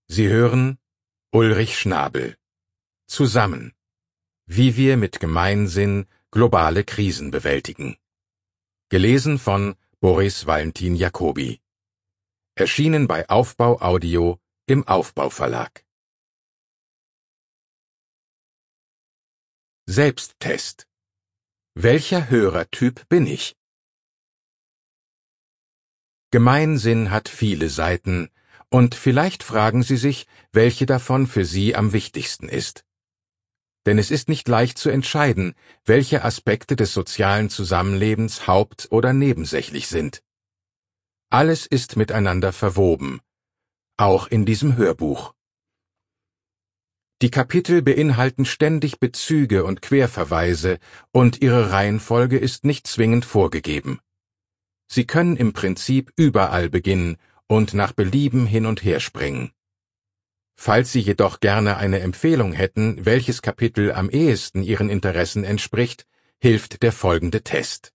Sie hören Ulrich Schnabel. Zusammen. Wie wir mit Gemeinsinn globale Krisen bewältigen. Gelesen von Boris Valentin Jacobi. Erschienen bei Aufbau Audio im Aufbau Verlag. Selbsttest. Welcher Hörertyp bin ich? Gemeinsinn hat viele Seiten, und vielleicht fragen Sie sich, welche davon für Sie am wichtigsten ist. Denn es ist nicht leicht zu entscheiden, welche Aspekte des sozialen Zusammenlebens haupt- oder nebensächlich sind. Alles ist miteinander verwoben, auch in diesem Hörbuch. Die Kapitel beinhalten ständig Bezüge und Querverweise, und ihre Reihenfolge ist nicht zwingend vorgegeben. Sie können im Prinzip überall beginnen und nach Belieben hin und her springen. Falls Sie jedoch gerne eine Empfehlung hätten, welches Kapitel am ehesten Ihren Interessen entspricht, hilft der folgende Test.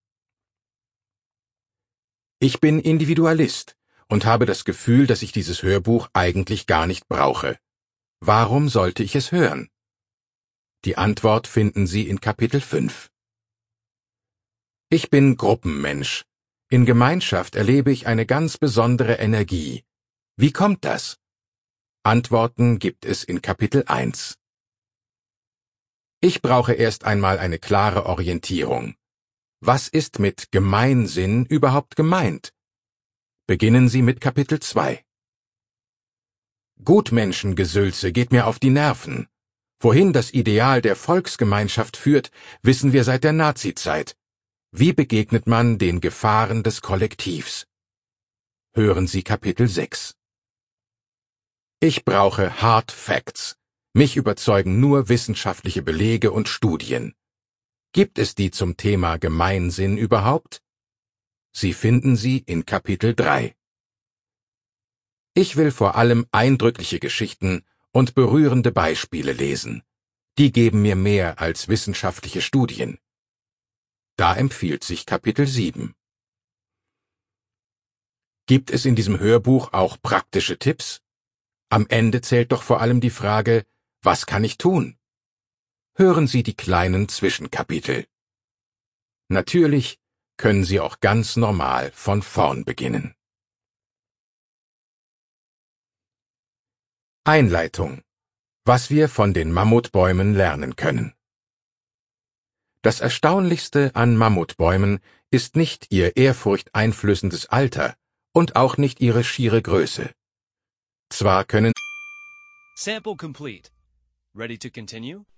Ich bin Individualist und habe das Gefühl, dass ich dieses Hörbuch eigentlich gar nicht brauche. Warum sollte ich es hören? Die Antwort finden Sie in Kapitel 5. Ich bin Gruppenmensch. In Gemeinschaft erlebe ich eine ganz besondere Energie. Wie kommt das? Antworten gibt es in Kapitel 1. Ich brauche erst einmal eine klare Orientierung. Was ist mit Gemeinsinn überhaupt gemeint? Beginnen Sie mit Kapitel 2. Gutmenschengesülze geht mir auf die Nerven. Wohin das Ideal der Volksgemeinschaft führt, wissen wir seit der Nazizeit. Wie begegnet man den Gefahren des Kollektivs? Hören Sie Kapitel 6. Ich brauche Hard Facts. Mich überzeugen nur wissenschaftliche Belege und Studien. Gibt es die zum Thema Gemeinsinn überhaupt? Sie finden sie in Kapitel 3. Ich will vor allem eindrückliche Geschichten und berührende Beispiele lesen. Die geben mir mehr als wissenschaftliche Studien. Da empfiehlt sich Kapitel 7. Gibt es in diesem Hörbuch auch praktische Tipps? Am Ende zählt doch vor allem die Frage, was kann ich tun? Hören Sie die kleinen Zwischenkapitel. Natürlich können Sie auch ganz normal von vorn beginnen. Einleitung. Was wir von den Mammutbäumen lernen können. Das Erstaunlichste an Mammutbäumen ist nicht ihr ehrfurchteinflößendes Alter und auch nicht ihre schiere Größe. Zwar können Sample complete. Ready to continue?